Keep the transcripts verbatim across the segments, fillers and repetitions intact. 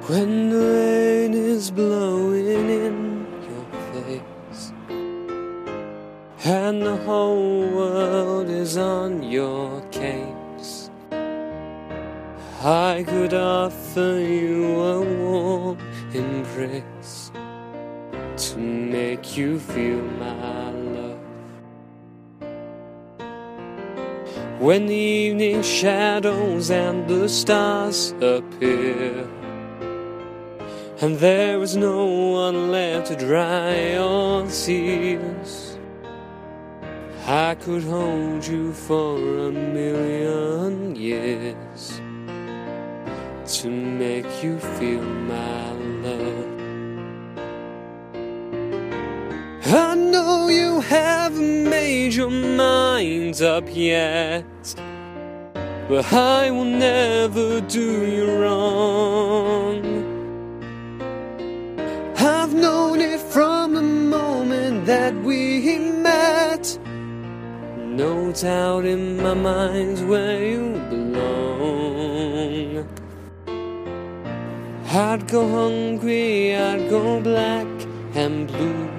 When the rain is blowing in your face and the whole world is on your case, I could offer you a warm embrace to make you feel my love. When the evening shadows and the stars appear, and there is no one left to dry your tears, I could hold you for a million years to make you feel my love. I know you haven't made your mind up yet, but I will never do you wrong. I've known it from the moment that we met. No doubt in my mind's where you belong. I'd go hungry, I'd go black and blue,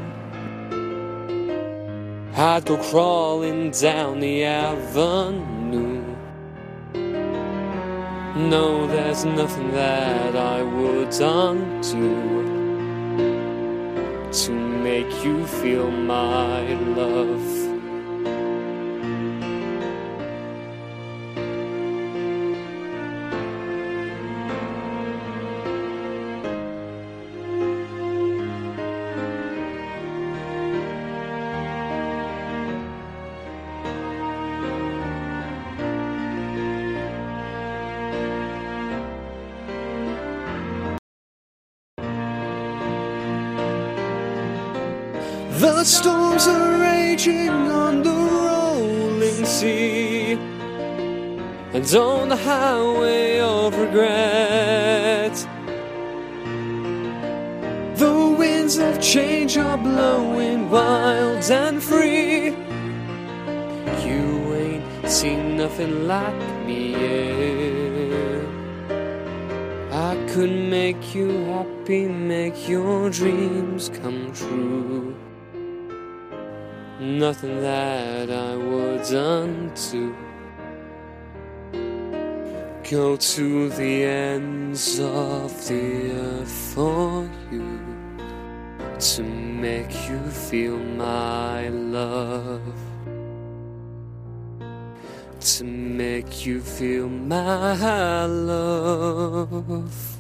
I'd go crawling down the avenue. No, there's nothing that I would undo to make you feel my love. The storms are raging on the rolling sea, and on the highway of regret, the winds of change are blowing wild and free. You ain't seen nothing like me yet. I could make you happy, make your dreams come true. Nothing that I would undo. Go to the ends of the earth for you to make you feel my love, to make you feel my love.